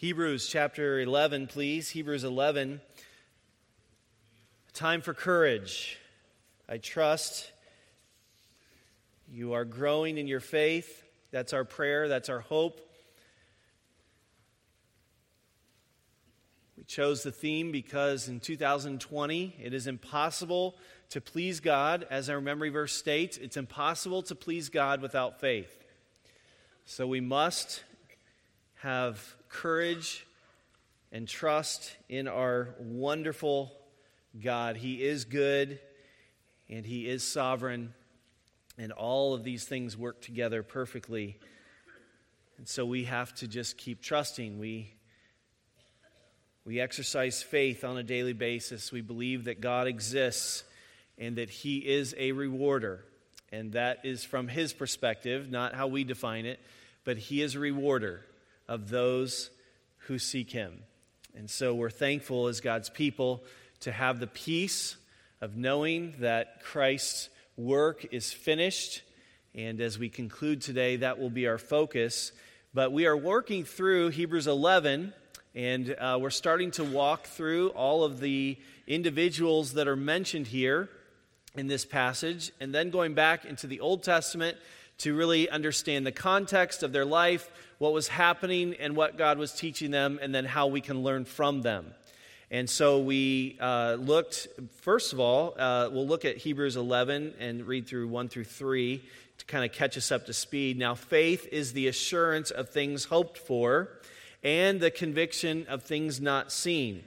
Hebrews chapter 11, please. Hebrews 11. Time for courage. I trust you are growing in your faith. That's our prayer. That's our hope. We chose the theme because in 2020, it is impossible to please God. As our memory verse states, it's impossible to please God without faith. So we must have courage and trust in our wonderful God. He is good and He is sovereign, and all of these things work together perfectly. And so we have to just keep trusting. We exercise faith on a daily basis. We believe that God exists and that He is a rewarder. And that is from His perspective, not how we define it, but He is a rewarder of those who seek Him. And so we're thankful as God's people to have the peace of knowing that Christ's work is finished. And as we conclude today, that will be our focus. But we are working through Hebrews 11, and we're starting to walk through all of the individuals that are mentioned here in this passage, and then going back into the Old Testament to really understand the context of their life, what was happening and what God was teaching them, and then how we can learn from them. And so we looked, first of all, we'll look at Hebrews 11 and read through 1 through 3 to kind of catch us up to speed. Now, faith is the assurance of things hoped for and the conviction of things not seen.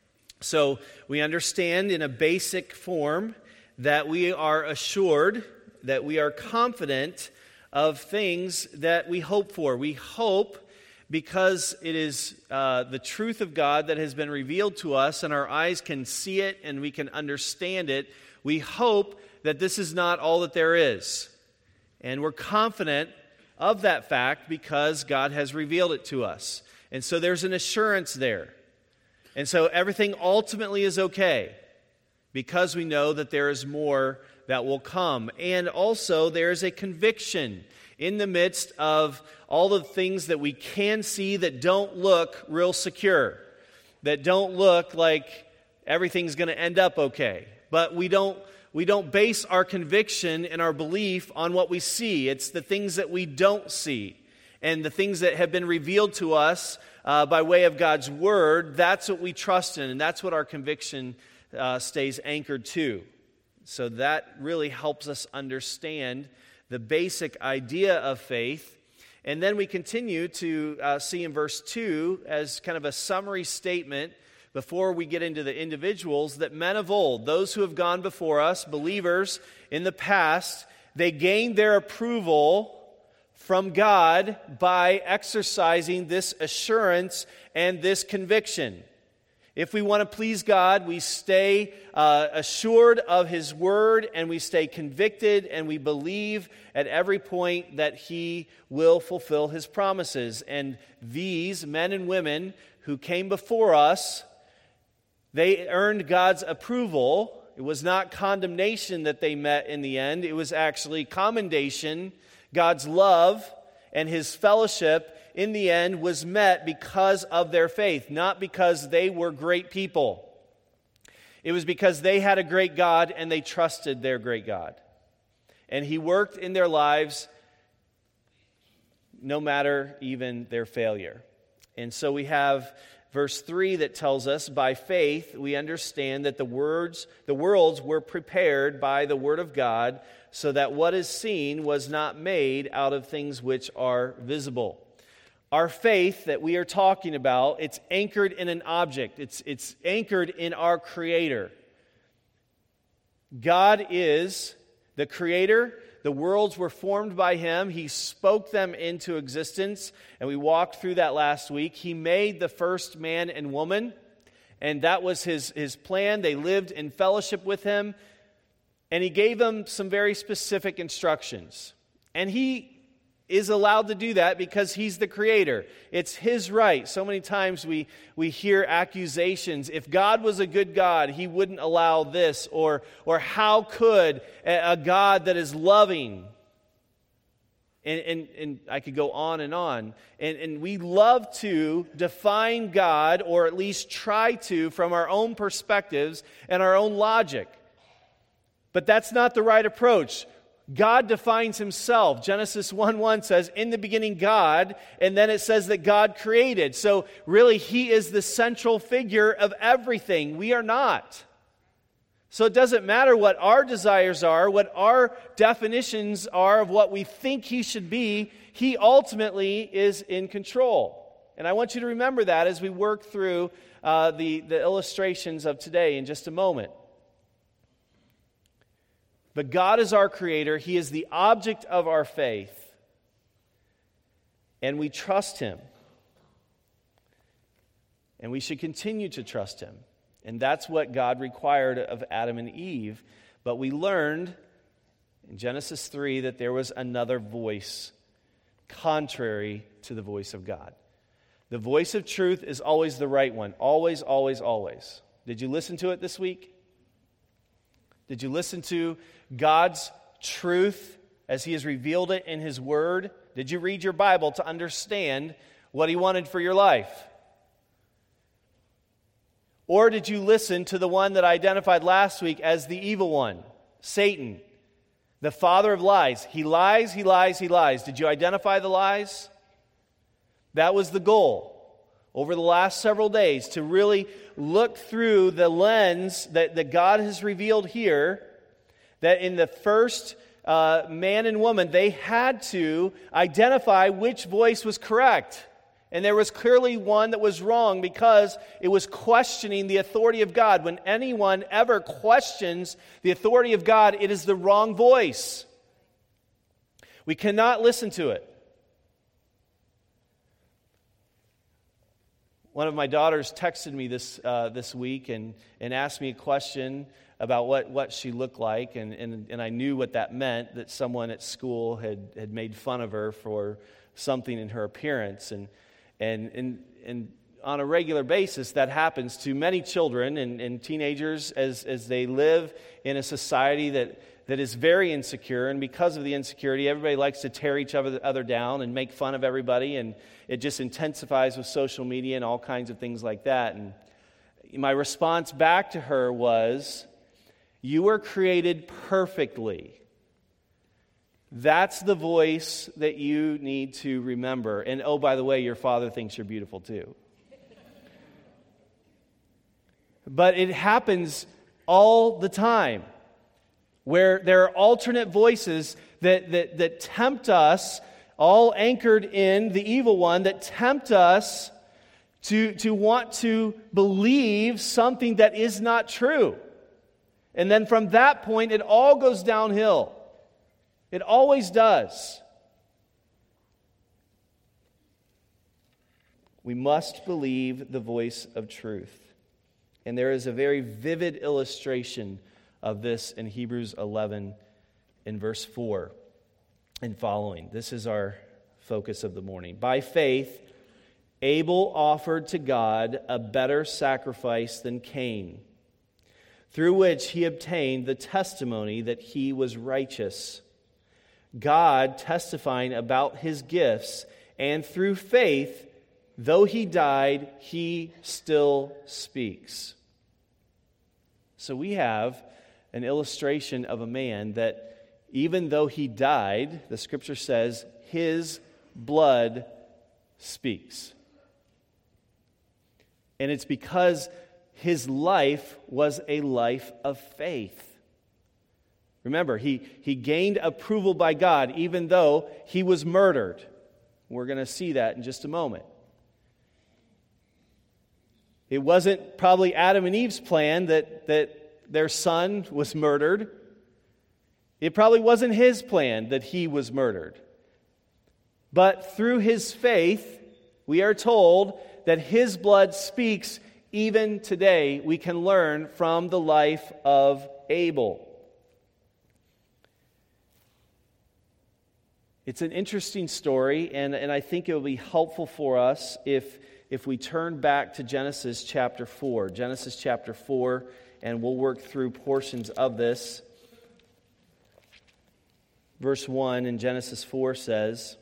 So we understand in a basic form that we are assured, that we are confident of things that we hope for. We hope because it is the truth of God that has been revealed to us, and our eyes can see it and we can understand it. We hope that this is not all that there is. And we're confident of that fact because God has revealed it to us. And so there's an assurance there. And so everything ultimately is okay because we know that there is more that will come. And also there is a conviction in the midst of all the things that we can see that don't look real secure, that don't look like everything's going to end up okay. But we don't base our conviction and our belief on what we see. It's the things that we don't see and the things that have been revealed to us by way of God's Word. That's what we trust in, and that's what our conviction stays anchored to. So that really helps us understand the basic idea of faith. And then we continue to see in verse 2 as kind of a summary statement before we get into the individuals that men of old, those who have gone before us, believers in the past, they gained their approval from God by exercising this assurance and this conviction. If we want to please God, we stay assured of His Word, and we stay convicted, and we believe at every point that He will fulfill His promises. And these men and women who came before us, they earned God's approval. It was not condemnation that they met in the end. It was actually commendation. God's love and His fellowship in the end was met because of their faith, not because they were great people. It was because they had a great God and they trusted their great God. And He worked in their lives no matter even their failure. And so we have verse 3 that tells us, by faith we understand that the worlds were prepared by the Word of God, so that what is seen was not made out of things which are visible. Our faith that we are talking about, it's anchored in an object. It's anchored in our Creator. God is the Creator. The worlds were formed by Him. He spoke them into existence, and we walked through that last week. He made the first man and woman, and that was His plan. They lived in fellowship with Him, and He gave them some very specific instructions. And He is allowed to do that because He's the Creator. It's His right. So many times we hear accusations. If God was a good God, He wouldn't allow this. Or how could a God that is loving And I could go on and on. And we love to define God, or at least try to, from our own perspectives and our own logic. But that's not the right approach. God defines himself. Genesis 1:1 says, in the beginning God, and then it says that God created. So really, he is the central figure of everything. We are not. So it doesn't matter what our desires are, what our definitions are of what we think he should be, he ultimately is in control. And I want you to remember that as we work through the illustrations of today in just a moment. But God is our creator. He is the object of our faith. And we trust him. And we should continue to trust him. And that's what God required of Adam and Eve. But we learned in Genesis 3 that there was another voice contrary to the voice of God. The voice of truth is always the right one. Always, always, always. Did you listen to it this week? Did you listen to God's truth as he has revealed it in his word? Did you read your Bible to understand what he wanted for your life? Or did you listen to the one that I identified last week as the evil one, Satan, the father of lies? He lies, he lies, he lies. Did you identify the lies? That was the goal over the last several days, to really look through the lens that God has revealed here, that in the first man and woman, they had to identify which voice was correct. And there was clearly one that was wrong because it was questioning the authority of God. When anyone ever questions the authority of God, it is the wrong voice. We cannot listen to it. One of my daughters texted me this week and asked me a question about what she looked like, and I knew what that meant, that someone at school had made fun of her for something in her appearance. And on a regular basis, that happens to many children and teenagers as they live in a society that is very insecure. And because of the insecurity, everybody likes to tear each other down and make fun of everybody. And it just intensifies with social media and all kinds of things like that. And my response back to her was, you were created perfectly. That's the voice that you need to remember. And oh, by the way, your father thinks you're beautiful too. But it happens all the time, where there are alternate voices that tempt us, all anchored in the evil one, that tempt us to want to believe something that is not true. And then from that point, it all goes downhill. It always does. We must believe the voice of truth. And there is a very vivid illustration of this in Hebrews 11 in verse 4 and following. This is our focus of the morning. By faith, Abel offered to God a better sacrifice than Cain, through which he obtained the testimony that he was righteous, God testifying about his gifts, and through faith, though he died, he still speaks. So we have an illustration of a man that even though he died, the scripture says, his blood speaks. And it's because his life was a life of faith. Remember, he gained approval by God even though he was murdered. We're going to see that in just a moment. It wasn't probably Adam and Eve's plan that their son was murdered. It probably wasn't his plan that he was murdered. But through his faith, we are told that his blood speaks. Even today, we can learn from the life of Abel. It's an interesting story, and I think it will be helpful for us if we turn back to Genesis chapter 4. Genesis chapter 4, and we'll work through portions of this. verse 1 in Genesis 4 says,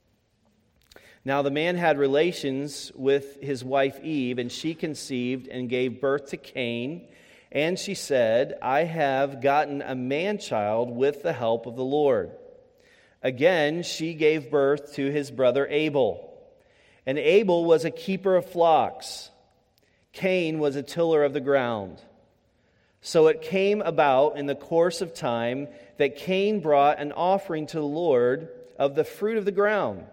"Now the man had relations with his wife Eve, and she conceived and gave birth to Cain. And she said, 'I have gotten a man-child with the help of the Lord.' Again, she gave birth to his brother Abel. And Abel was a keeper of flocks. Cain was a tiller of the ground. So it came about in the course of time that Cain brought an offering to the Lord of the fruit of the ground.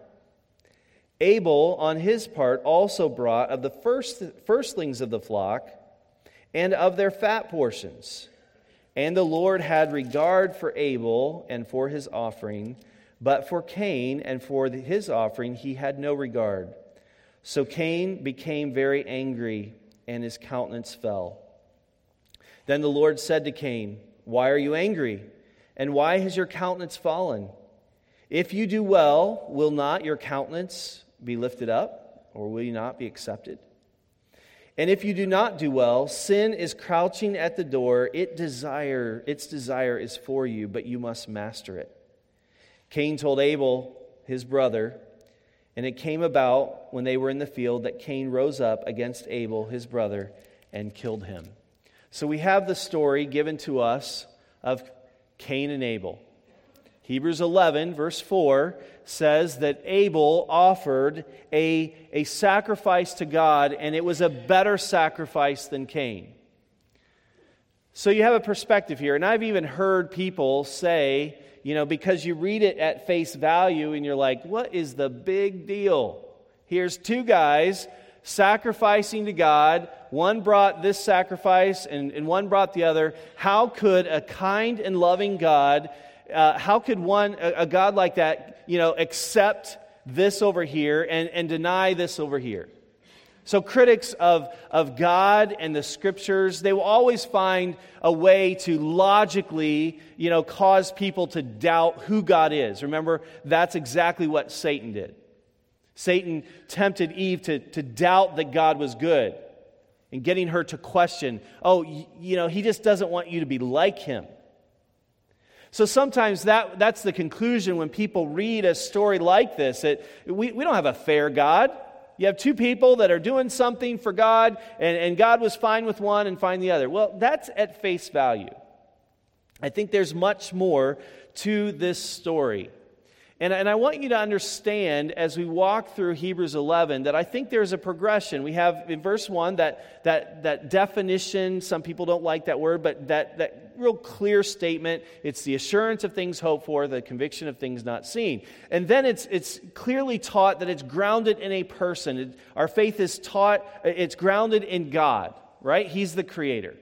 Abel, on his part, also brought of the firstlings of the flock and of their fat portions. And the Lord had regard for Abel and for his offering, but for Cain and for his offering he had no regard. So Cain became very angry, and his countenance fell. Then the Lord said to Cain, 'Why are you angry? And why has your countenance fallen? If you do well, will not your countenance be lifted up, or will you not be accepted? And if you do not do well, sin is crouching at the door. Its desire is for you, but you must master it.' Cain told Abel, his brother, and it came about when they were in the field that Cain rose up against Abel, his brother, and killed him." So we have the story given to us of Cain and Abel. Hebrews 11, verse 4, says that Abel offered a sacrifice to God, and it was a better sacrifice than Cain. So you have a perspective here, and I've even heard people say, because you read it at face value and you're like, what is the big deal? Here's two guys sacrificing to God. One brought this sacrifice and one brought the other. How could a kind and loving God, how could a God like that, accept this over here and deny this over here? So critics of God and the Scriptures, they will always find a way to logically, cause people to doubt who God is. Remember, that's exactly what Satan did. Satan tempted Eve to doubt that God was good and getting her to question, he just doesn't want you to be like him. So sometimes that's the conclusion when people read a story like this, that we don't have a fair God. You have two people that are doing something for God, and God was fine with one and fine the other. Well, that's at face value. I think there's much more to this story. And I want you to understand as we walk through Hebrews 11 that I think there's a progression. We have in verse 1 that definition. Some people don't like that word, but that real clear statement. It's the assurance of things hoped for, the conviction of things not seen. And then it's clearly taught that it's grounded in a person. Our faith is taught, it's grounded in God, right? He's the creator.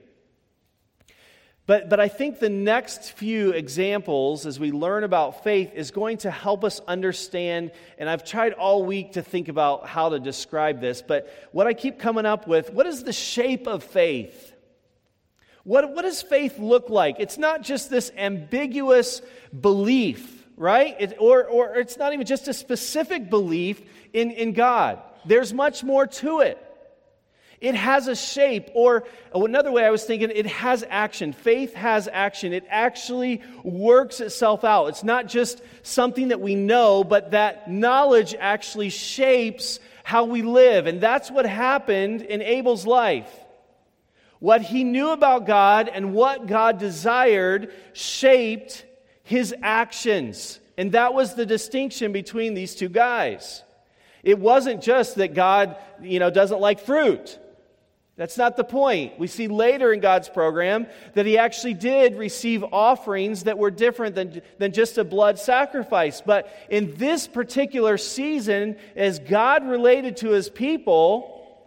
But I think the next few examples as we learn about faith is going to help us understand, and I've tried all week to think about how to describe this, but what I keep coming up with, what is the shape of faith? What does faith look like? It's not just this ambiguous belief, right? Or it's not even just a specific belief in God. There's much more to it. It has a shape, or another way I was thinking, it has action. Faith has action. It actually works itself out. It's not just something that we know, but that knowledge actually shapes how we live. And that's what happened in Abel's life. What he knew about God and what God desired shaped his actions. And that was the distinction between these two guys. It wasn't just that God, doesn't like fruit. That's not the point. We see later in God's program that he actually did receive offerings that were different than just a blood sacrifice. But in this particular season, as God related to his people,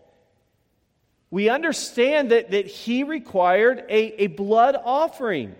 we understand that he required a blood offering.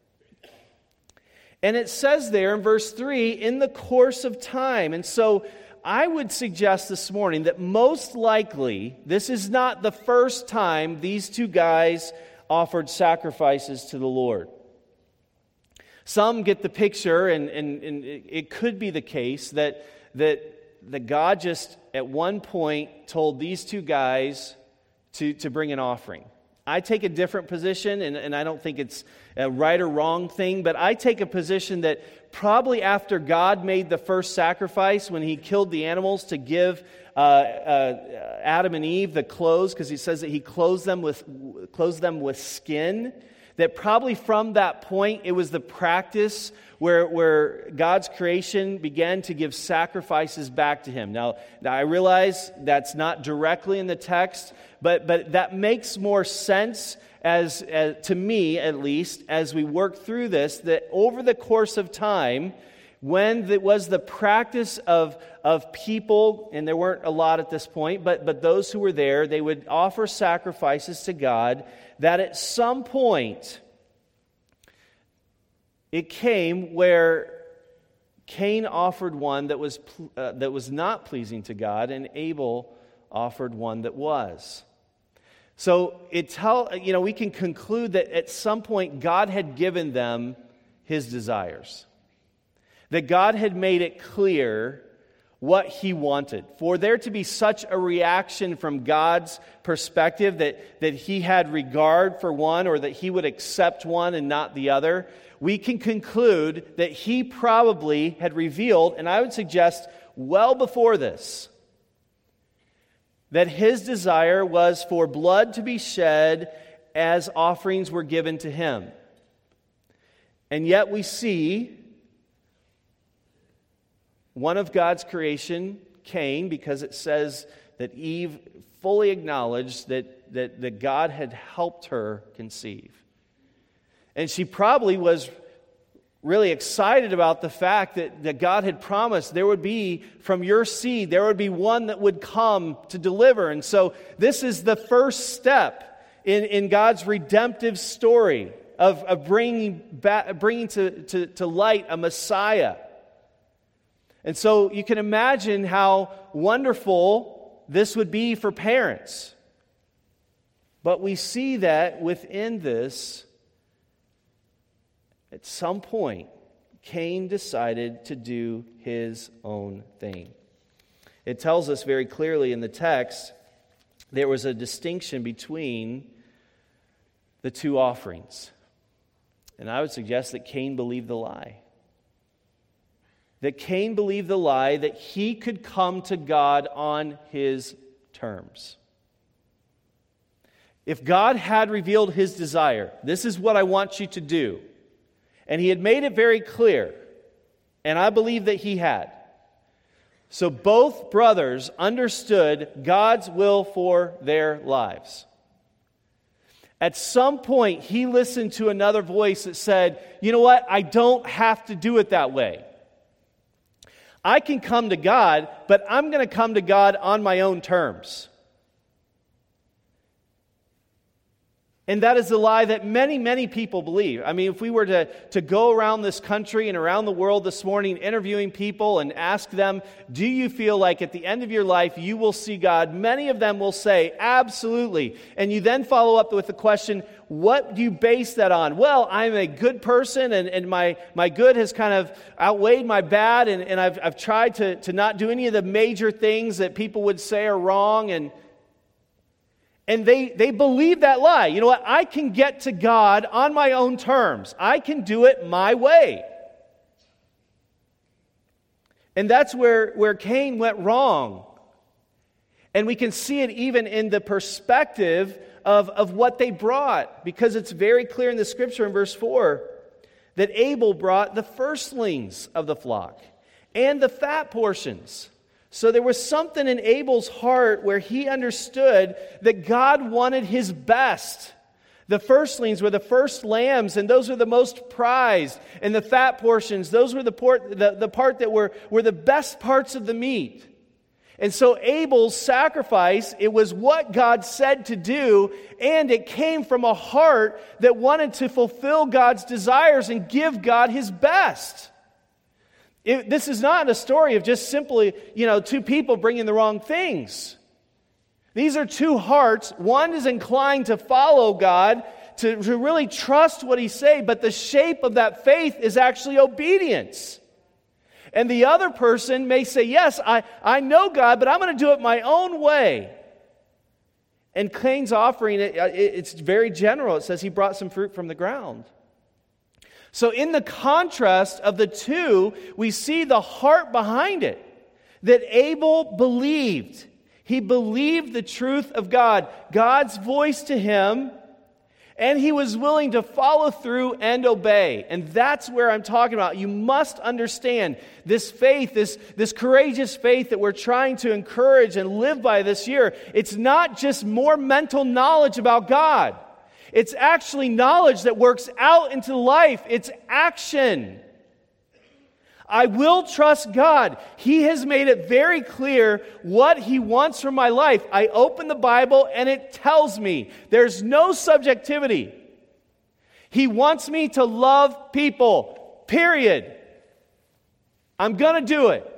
And it says there in verse 3, in the course of time. And so I would suggest this morning that most likely this is not the first time these two guys offered sacrifices to the Lord. Some get the picture, and it could be the case that God just at one point told these two guys to bring an offering. I take a different position, and I don't think it's a right or wrong thing, but I take a position that probably after God made the first sacrifice, when he killed the animals to give Adam and Eve the clothes, because he says that he clothed them with skin, that probably from that point it was the practice where God's creation began to give sacrifices back to him. Now I realize that's not directly in the text, but that makes more sense as to me, at least, as we work through this, that over the course of time, when it was the practice of people, and there weren't a lot at this point, but those who were there, they would offer sacrifices to God, that at some point it came where Cain offered one that was not pleasing to God, and Abel offered one that was. So we can conclude that at some point God had given them his desires. That God had made it clear what he wanted. For there to be such a reaction from God's perspective that he had regard for one, or that he would accept one and not the other, we can conclude that he probably had revealed, and I would suggest well before this, that his desire was for blood to be shed as offerings were given to him. And yet we see one of God's creation, Cain, because it says that Eve fully acknowledged that God had helped her conceive. And she probably was really excited about the fact that God had promised there would be, from your seed, there would be one that would come to deliver. And so this is the first step in God's redemptive story of bringing to light a Messiah. And so you can imagine how wonderful this would be for parents. But we see that within this, at some point, Cain decided to do his own thing. It tells us very clearly in the text there was a distinction between the two offerings. And I would suggest that Cain believed the lie. That Cain believed the lie that he could come to God on his terms. If God had revealed his desire, this is what I want you to do, and he had made it very clear, and I believe that he had. So both brothers understood God's will for their lives. At some point, he listened to another voice that said, you know what, I don't have to do it that way. I can come to God, but I'm going to come to God on my own terms. And that is the lie that many, many people believe. I mean, if we were to go around this country and around the world this morning interviewing people and ask them, do you feel like at the end of your life you will see God? Many of them will say, absolutely. And you then follow up with the question, what do you base that on? Well, I'm a good person and my good has kind of outweighed my bad, and I've tried to not do any of the major things that people would say are wrong, and they believe that lie. You know what? I can get to God on my own terms. I can do it my way. And that's where Cain went wrong. And we can see it even in the perspective of what they brought, because it's very clear in the scripture in verse 4 that Abel brought the firstlings of the flock and the fat portions. So there was something in Abel's heart where he understood that God wanted his best. The firstlings were the first lambs, and those were the most prized. And the fat portions, those were the part that were the best parts of the meat. And so Abel's sacrifice, it was what God said to do, and it came from a heart that wanted to fulfill God's desires and give God his best. This is not a story of just simply, two people bringing the wrong things. These are two hearts. One is inclined to follow God, to really trust what he says, but the shape of that faith is actually obedience. And the other person may say, yes, I know God, but I'm going to do it my own way. And Cain's offering, it's very general. It says he brought some fruit from the ground. So in the contrast of the two, we see the heart behind it. That Abel believed. He believed the truth of God, God's voice to him, and he was willing to follow through and obey. And that's where I'm talking about. You must understand this faith, this courageous faith that we're trying to encourage and live by this year. It's not just more mental knowledge about God. It's actually knowledge that works out into life. It's action. I will trust God. He has made it very clear what He wants from my life. I open the Bible and it tells me. There's no subjectivity. He wants me to love people, period. I'm going to do it.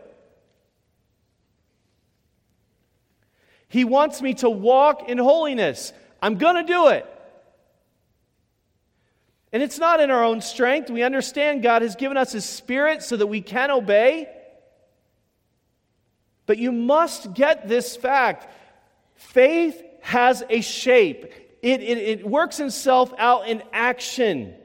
He wants me to walk in holiness. I'm going to do it. And it's not in our own strength. We understand God has given us His Spirit so that we can obey. But you must get this fact. Faith has a shape. It works itself out in action.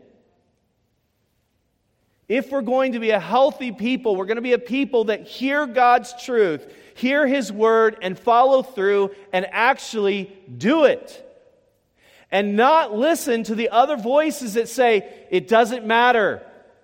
If we're going to be a healthy people, we're going to be a people that hear God's truth, hear His word, and follow through and actually do it. And not listen to the other voices that say, it doesn't matter.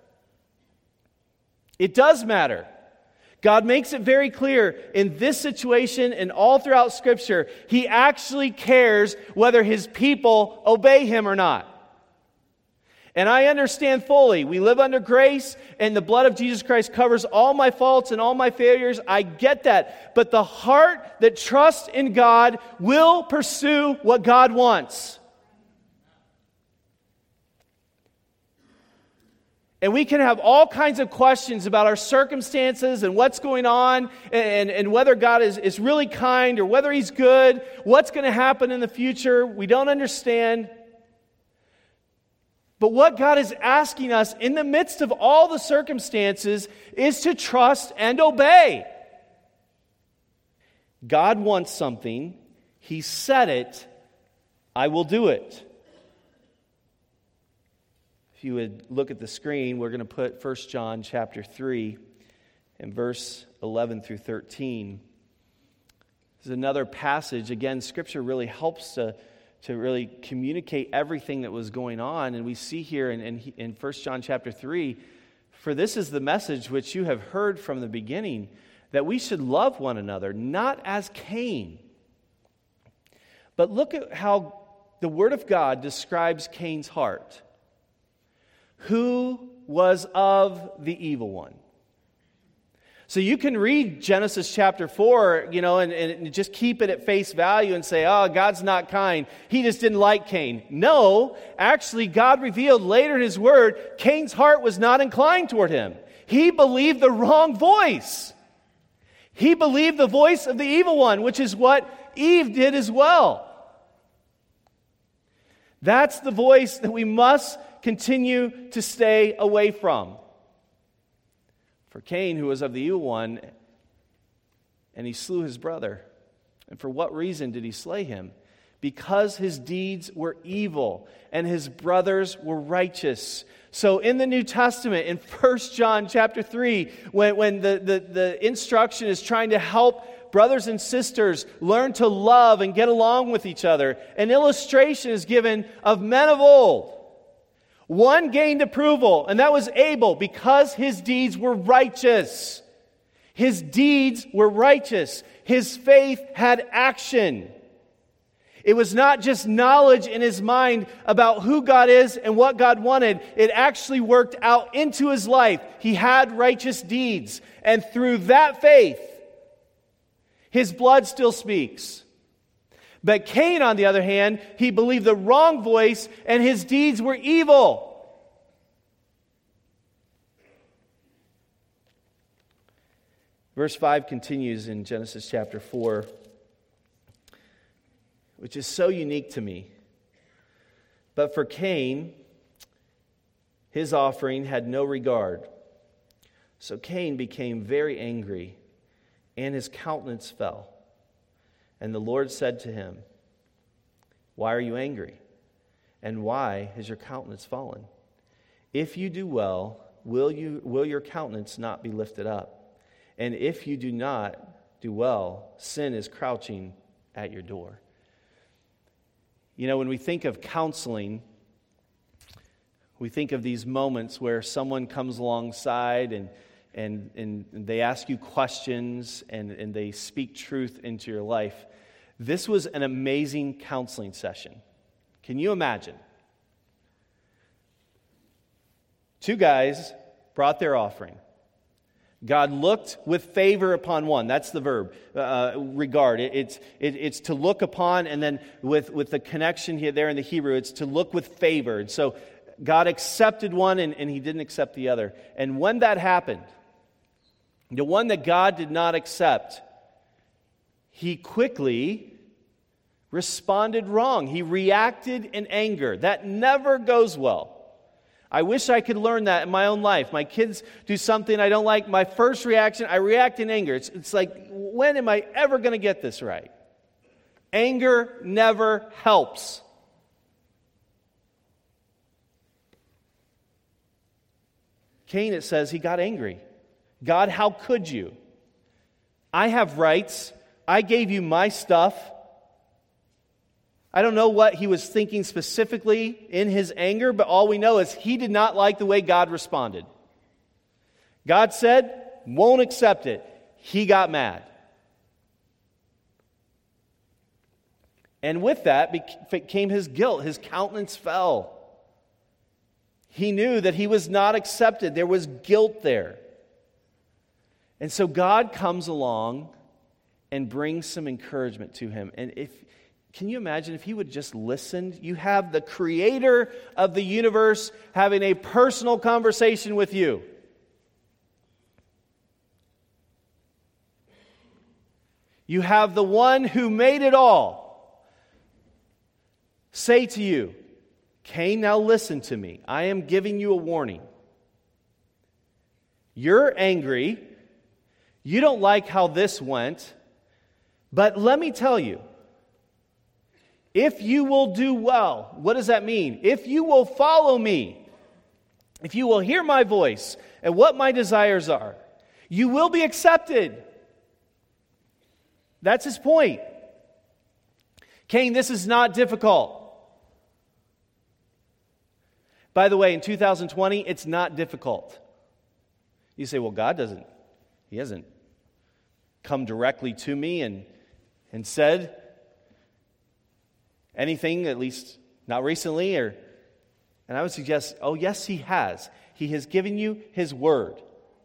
It does matter. God makes it very clear in this situation and all throughout Scripture, He actually cares whether His people obey Him or not. And I understand fully, we live under grace and the blood of Jesus Christ covers all my faults and all my failures. I get that. But the heart that trusts in God will pursue what God wants. And we can have all kinds of questions about our circumstances and what's going on and whether God is really kind or whether He's good, what's going to happen in the future. We don't understand. But what God is asking us in the midst of all the circumstances is to trust and obey. God wants something. He said it. I will do it. If you would look at the screen, we're going to put 1 John chapter 3 and verse 11 through 13. This is another passage. Again, Scripture really helps to really communicate everything that was going on. And we see here in 1 John chapter 3, for this is the message which you have heard from the beginning, that we should love one another, not as Cain. But look at how the Word of God describes Cain's heart. Who was of the evil one? So you can read Genesis chapter 4, and just keep it at face value and say, oh, God's not kind. He just didn't like Cain. No, actually, God revealed later in His Word, Cain's heart was not inclined toward him. He believed the wrong voice. He believed the voice of the evil one, which is what Eve did as well. That's the voice that we must continue to stay away from. For Cain, who was of the evil one, and he slew his brother. And for what reason did he slay him? Because his deeds were evil, and his brothers were righteous. So in the New Testament, in 1 John chapter 3, when the instruction is trying to help brothers and sisters learn to love and get along with each other, an illustration is given of men of old. One gained approval, and that was Abel, because his deeds were righteous. His deeds were righteous. His faith had action. It was not just knowledge in his mind about who God is and what God wanted. It actually worked out into his life. He had righteous deeds. And through that faith, his blood still speaks. But Cain, on the other hand, he believed the wrong voice and his deeds were evil. Verse 5 continues in Genesis chapter 4, which is so unique to me. But for Cain, his offering had no regard. So Cain became very angry, and his countenance fell. And the Lord said to him, Why are you angry? And why has your countenance fallen? If you do well, will your countenance not be lifted up? And if you do not do well, sin is crouching at your door. You know, when we think of counseling, we think of these moments where someone comes alongside and they ask you questions and they speak truth into your life. This was an amazing counseling session. Can you imagine? Two guys brought their offering. God looked with favor upon one. That's the verb, regard. It's to look upon, and then with the connection here there in the Hebrew, it's to look with favor. And so God accepted one and he didn't accept the other. And when that happened, the one that God did not accept, he quickly responded wrong. He reacted in anger. That never goes well. I wish I could learn that in my own life. My kids do something I don't like. My first reaction, I react in anger. It's like, when am I ever going to get this right? Anger never helps. Cain, it says, he got angry. God, how could you? I have rights. I gave you my stuff. I don't know what he was thinking specifically in his anger, but all we know is he did not like the way God responded. God said, won't accept it. He got mad. And with that came his guilt. His countenance fell. He knew that he was not accepted. There was guilt there. And so God comes along and brings some encouragement to him. And can you imagine if he would just listen? You have the creator of the universe having a personal conversation with you. You have the one who made it all say to you, Cain, now listen to me. I am giving you a warning. You're angry. You don't like how this went. But let me tell you, if you will do well, what does that mean? If you will follow me, if you will hear my voice and what my desires are, you will be accepted. That's his point. Cain, this is not difficult. By the way, in 2020, it's not difficult. You say, well, God He hasn't come directly to me and said anything, at least not recently, and I would suggest, oh yes, he has. He has given you his word.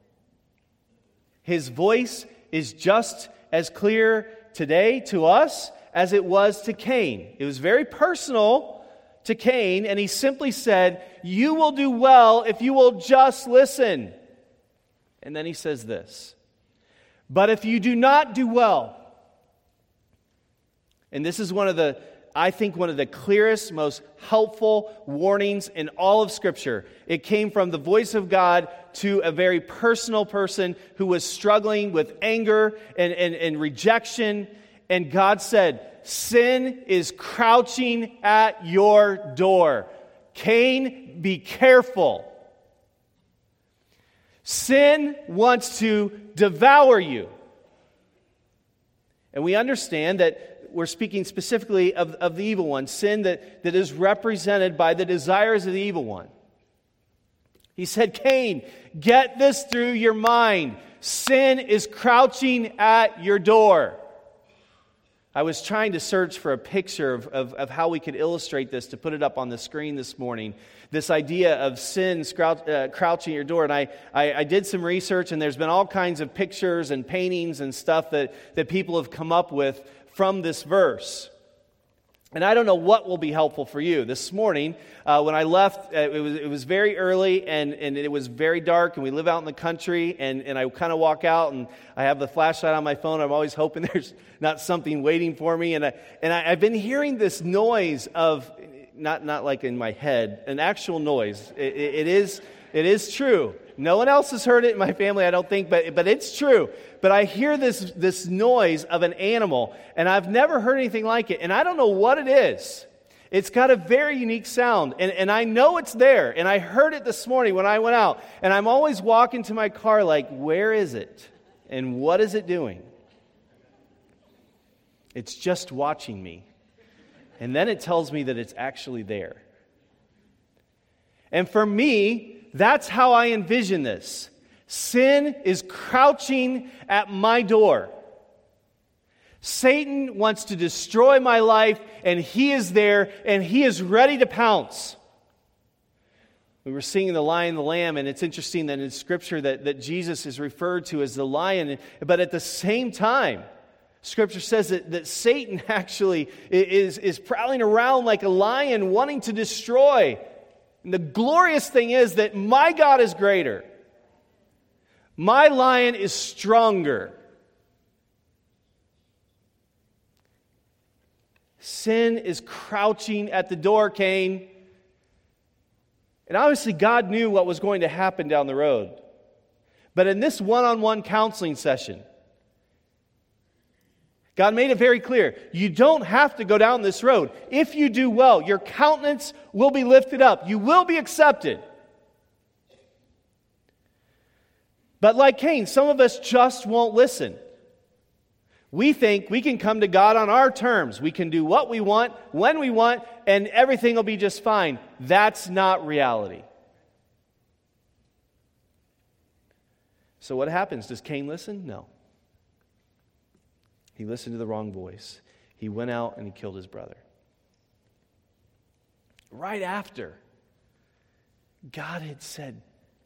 His voice is just as clear today to us as it was to Cain. It was very personal to Cain, and he simply said, you will do well if you will just listen. And then he says this, but if you do not do well, and this is one of the clearest, most helpful warnings in all of Scripture. It came from the voice of God to a very personal person who was struggling with anger and rejection. And God said, sin is crouching at your door. Cain, be careful. Sin wants to devour you. And we understand that we're speaking specifically of the evil one, sin that is represented by the desires of the evil one. He said, Cain, get this through your mind. Sin is crouching at your door. I was trying to search for a picture of how we could illustrate this to put it up on the screen this morning. This idea of sin crouching at your door. And I did some research, and there's been all kinds of pictures and paintings and stuff that people have come up with from this verse. And I don't know what will be helpful for you. This morning, when I left, it was very early and it was very dark, and we live out in the country, and I kind of walk out, and I have the flashlight on my phone. I'm always hoping there's not something waiting for me. And I've been hearing this noise of, not like in my head, an actual noise. It is true. No one else has heard it in my family, I don't think, but it's true. But I hear this noise of an animal, and I've never heard anything like it. And I don't know what it is. It's got a very unique sound, and I know it's there, and I heard it this morning when I went out, and I'm always walking to my car like, where is it? And what is it doing? It's just watching me. And then it tells me that it's actually there. And for me, that's how I envision this. Sin is crouching at my door. Satan wants to destroy my life, and he is there, and he is ready to pounce. We were singing The Lion and the Lamb, and it's interesting that in Scripture that Jesus is referred to as the lion, but at the same time, Scripture says that Satan actually is prowling around like a lion wanting to destroy. And the glorious thing is that my God is greater. My lion is stronger. Sin is crouching at the door, Cain. And obviously God knew what was going to happen down the road. But in this one-on-one counseling session, God made it very clear, you don't have to go down this road. If you do well, your countenance will be lifted up. You will be accepted. But like Cain, some of us just won't listen. We think we can come to God on our terms. We can do what we want, when we want, and everything will be just fine. That's not reality. So what happens? Does Cain listen? No. He listened to the wrong voice. He went out and he killed his brother. Right after, God had said,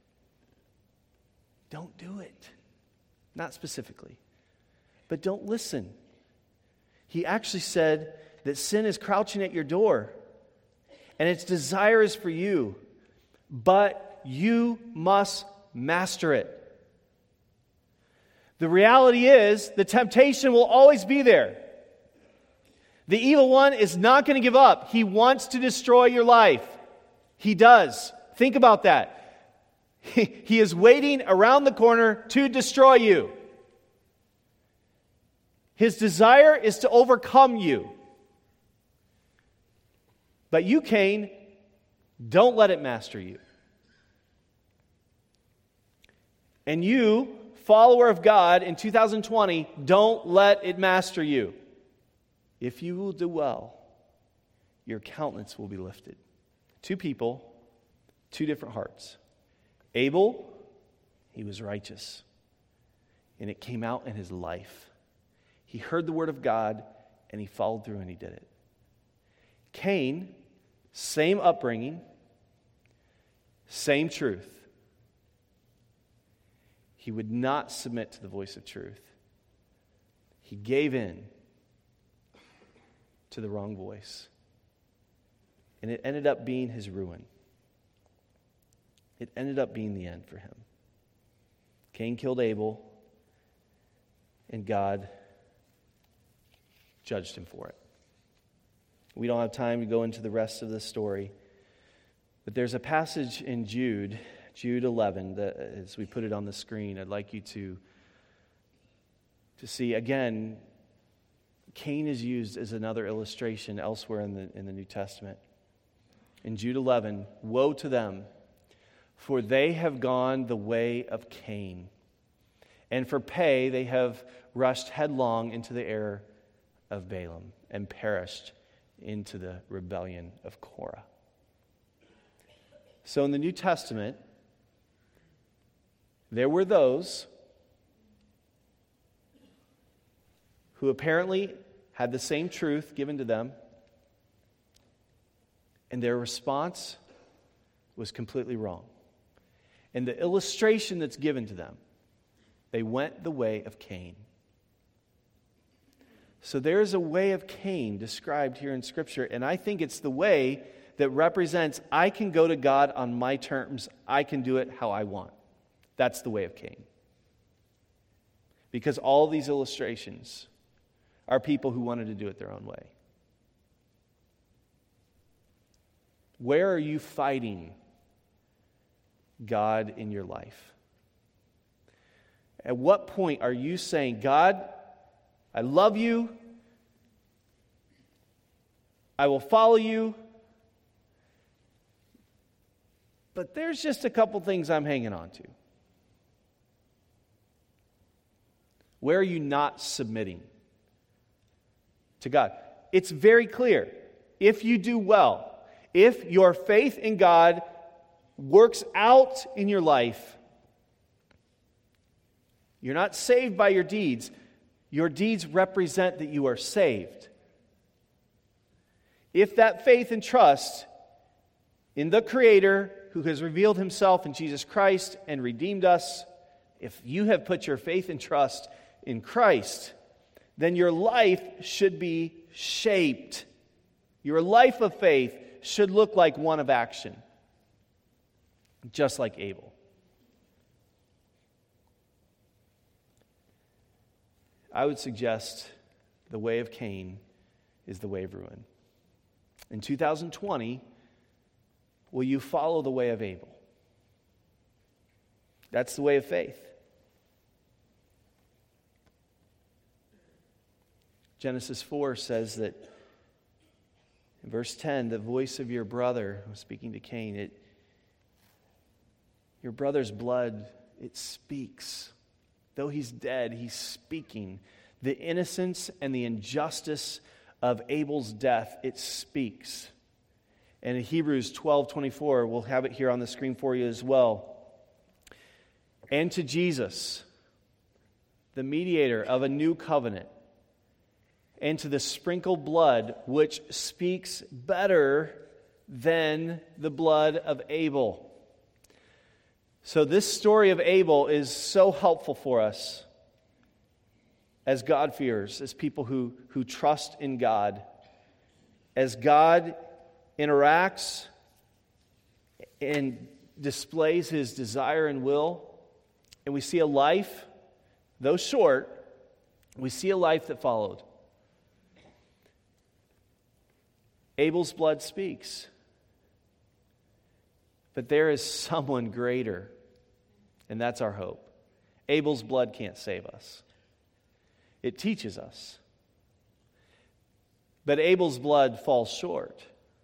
don't do it. Not specifically. But don't listen. He actually said that sin is crouching at your door, and its desire is for you, but you must master it. The reality is, the temptation will always be there. The evil one is not going to give up. He wants to destroy your life. He does. Think about that. He is waiting around the corner to destroy you. His desire is to overcome you. But you, Cain, don't let it master you. And you, follower of God in 2020, don't let it master you. If you will do well, your countenance will be lifted. Two people, two different hearts. Abel, he was righteous, and it came out in his life. He heard the word of God, and he followed through and he did it. Cain, same upbringing, same truth. He would not submit to the voice of truth. He gave in to the wrong voice. And it ended up being his ruin. It ended up being the end for him. Cain killed Abel, and God judged him for it. We don't have time to go into the rest of the story, but there's a passage in Jude 11, that as we put it on the screen, I'd like you to see again. Cain is used as another illustration elsewhere in the New Testament. In Jude 11, woe to them, for they have gone the way of Cain, and for pay they have rushed headlong into the error of Balaam and perished into the rebellion of Korah. So in the New Testament, there were those who apparently had the same truth given to them, and their response was completely wrong. And the illustration that's given to them, they went the way of Cain. So there's a way of Cain described here in Scripture, and I think it's the way that represents I can go to God on my terms. I can do it how I want. That's the way of Cain. Because all these illustrations are people who wanted to do it their own way. Where are you fighting God in your life? At what point are you saying, God, I love you, I will follow you, but there's just a couple things I'm hanging on to. Where are you not submitting to God? It's very clear. If you do well, if your faith in God works out in your life, you're not saved by your deeds. Your deeds represent that you are saved. If that faith and trust in the Creator who has revealed Himself in Jesus Christ and redeemed us, if you have put your faith and trust in Christ, then your life should be shaped. Your life of faith should look like one of action, just like Abel. I would suggest the way of Cain is the way of ruin. In 2020, will you follow the way of Abel? That's the way of faith. Genesis 4 says that in verse 10, the voice of your brother, was speaking to Cain, your brother's blood, it speaks. Though he's dead, he's speaking. The innocence and the injustice of Abel's death, it speaks. And in Hebrews 12:24, we'll have it here on the screen for you as well. And to Jesus, the mediator of a new covenant, and to the sprinkled blood, which speaks better than the blood of Abel. So this story of Abel is so helpful for us as God-fearers, as people who trust in God. As God interacts and displays His desire and will, and we see a life, though short, we see a life that followed. Abel's blood speaks. But there is someone greater, and that's our hope. Abel's blood can't save us. It teaches us. But Abel's blood falls short.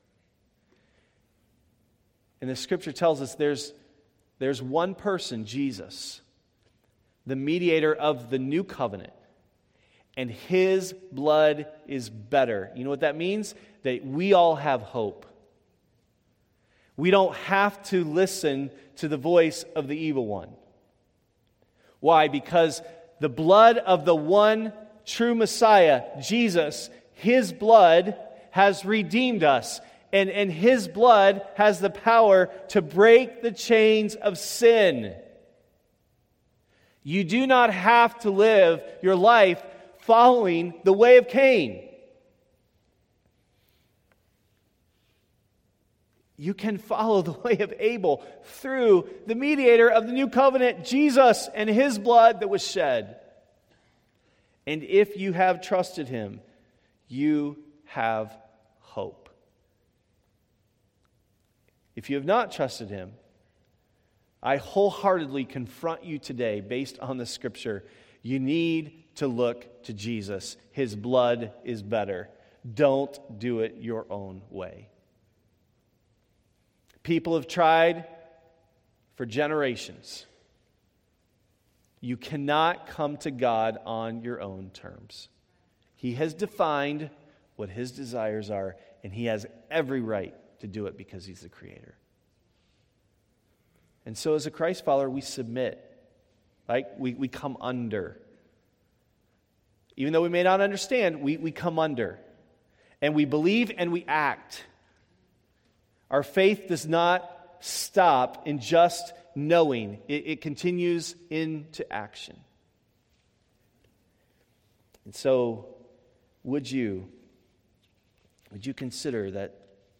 And the Scripture tells us there's one person, Jesus, the mediator of the new covenant, and His blood is better. You know what that means? That we all have hope. We don't have to listen to the voice of the evil one. Why? Because the blood of the one true Messiah, Jesus, His blood has redeemed us. And His blood has the power to break the chains of sin. You do not have to live your life following the way of Cain. You can follow the way of Abel through the mediator of the new covenant, Jesus, and His blood that was shed. And if you have trusted Him, you have hope. If you have not trusted Him, I wholeheartedly confront you today based on the Scripture. You need to look to Jesus. His blood is better. Don't do it your own way. People have tried for generations. You cannot come to God on your own terms. He has defined what His desires are, and He has every right to do it because He's the Creator. And so as a Christ follower, we submit. Right? We come under. Even though we may not understand, we come under. And we believe and we act. Our faith does not stop in just knowing. It continues into action. And so, would you consider that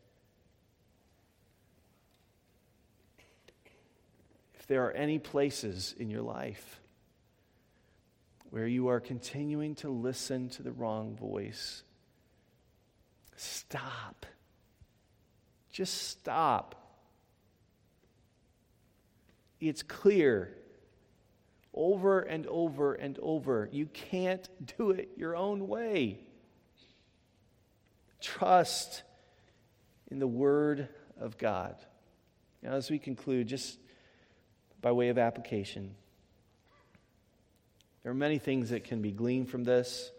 if there are any places in your life where you are continuing to listen to the wrong voice, stop. Just stop. It's clear over and over and over. You can't do it your own way. Trust in the Word of God. Now, as we conclude, just by way of application, there are many things that can be gleaned from this.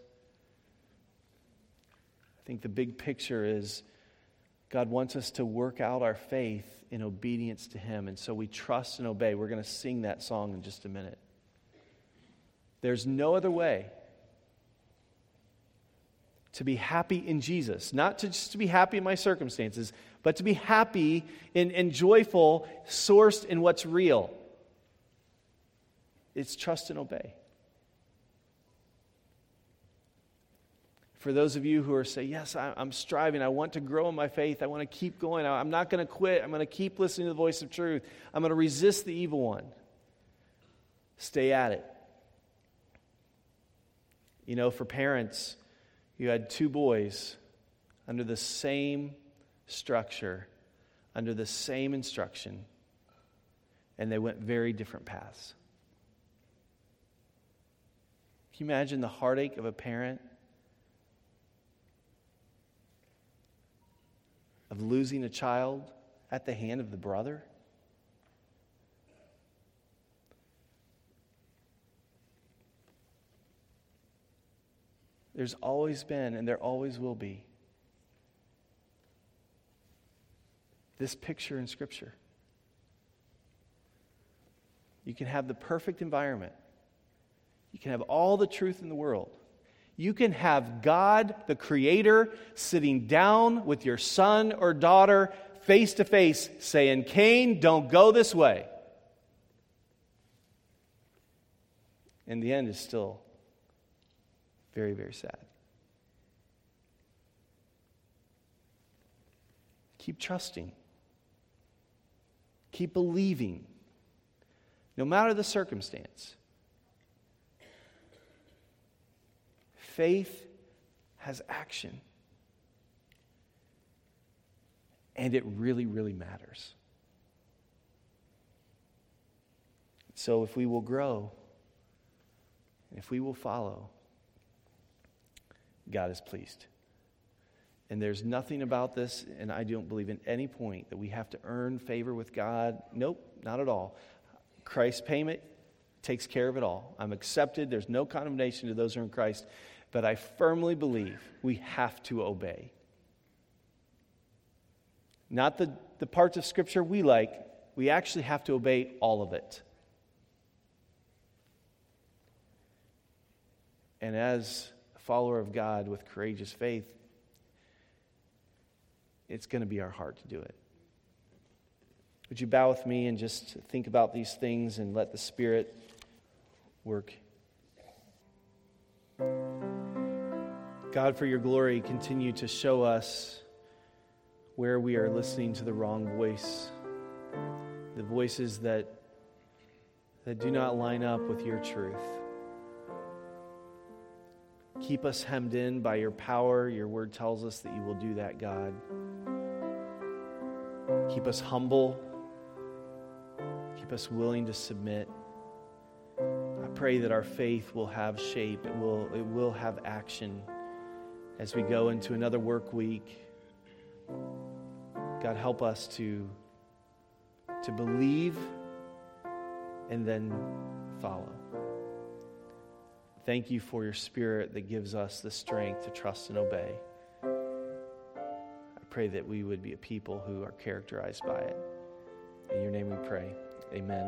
I think the big picture is God wants us to work out our faith in obedience to Him, and so we trust and obey. We're going to sing that song in just a minute. There's no other way to be happy in Jesus, not to just to be happy in my circumstances, but to be happy and joyful, sourced in what's real. It's trust and obey. For those of you who are saying, yes, I'm striving, I want to grow in my faith, I want to keep going, I'm not going to quit, I'm going to keep listening to the voice of truth, I'm going to resist the evil one. Stay at it. You know, for parents, you had two boys under the same structure, under the same instruction, and they went very different paths. Can you imagine the heartache of a parent of losing a child at the hand of the brother? There's always been, and there always will be, this picture in Scripture. You can have the perfect environment. You can have all the truth in the world. You can have God, the Creator, sitting down with your son or daughter face to face saying, Cain, don't go this way. And the end is still very, very sad. Keep trusting. Keep believing. No matter the circumstance. Faith has action. And it really, really matters. So if we will grow, if we will follow, God is pleased. And there's nothing about this, and I don't believe in any point that we have to earn favor with God. Nope, not at all. Christ's payment takes care of it all. I'm accepted. There's no condemnation to those who are in Christ. But I firmly believe we have to obey. Not the parts of Scripture we like. We actually have to obey all of it. And as a follower of God with courageous faith, it's going to be our heart to do it. Would you bow with me and just think about these things and let the Spirit work? God, for your glory, continue to show us where we are listening to the wrong voice, the voices that do not line up with your truth. Keep us hemmed in by your power. Your word tells us that you will do that, God. Keep us humble. Keep us willing to submit. I pray that our faith will have shape. It will have action as we go into another work week. God, help us to believe and then follow. Thank you for your Spirit that gives us the strength to trust and obey. I pray that we would be a people who are characterized by it. In your name we pray. Amen.